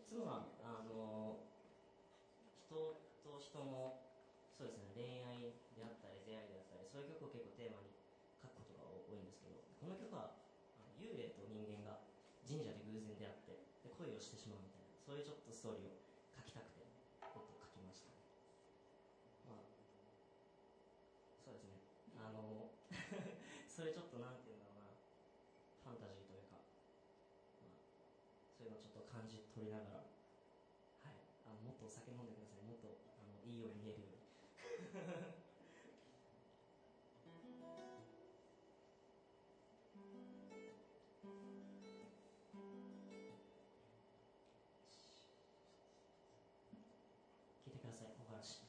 つは人と人のそうですね、恋愛であったり出会いであったり、そういう曲を結構テーマに書くことが多いんですけど、この曲は幽霊と人間が神社で偶然出会ってで恋をしてしまうみたいな、そういうちょっとストーリーを書きたくて書きましたね。まあそうですね、それちょっとなんていうんだろうな、ファンタジーというか、そういうのをちょっと感じ取りながら、はい、もっとお酒飲んでください。もっといいように見えるように聞いてください、お話。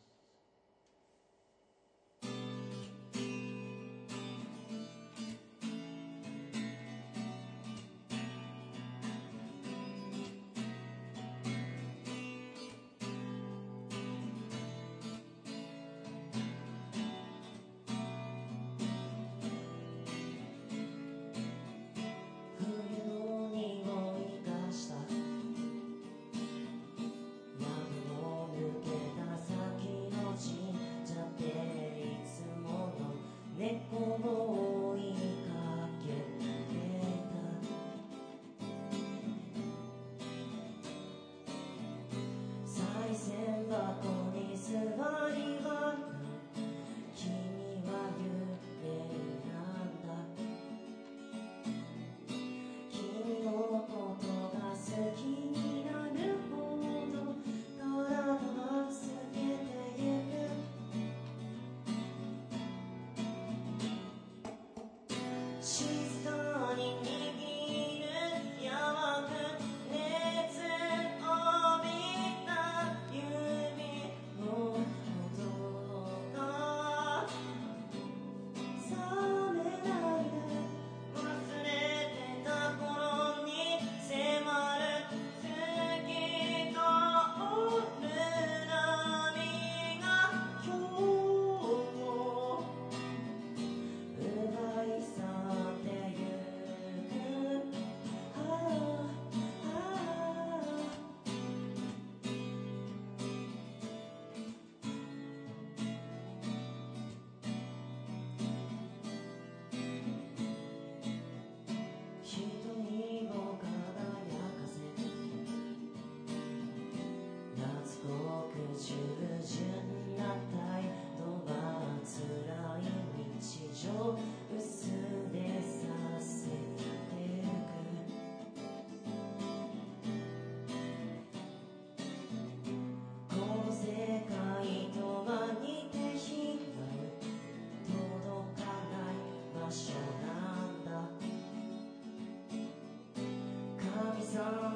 神様